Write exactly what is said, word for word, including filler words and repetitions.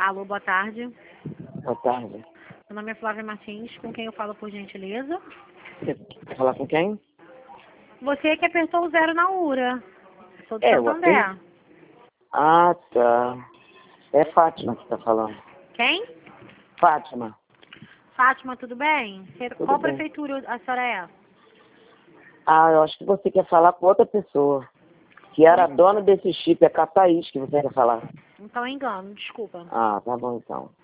Alô, boa tarde. Boa tarde. Meu nome é Flávia Martins, com quem eu falo por gentileza? Você quer falar com quem? Você que apertou o zero na URA. Sou do É, eu Santander. aperto. Ah, tá. É Fátima que tá falando. Quem? Fátima. Fátima, tudo bem? Você- Tudo Qual bem. prefeitura a senhora é? Ah, eu acho que você quer falar com outra pessoa. Que era dona desse chip, é Cataís que você quer falar. Então é engano, desculpa. Ah, tá bom então.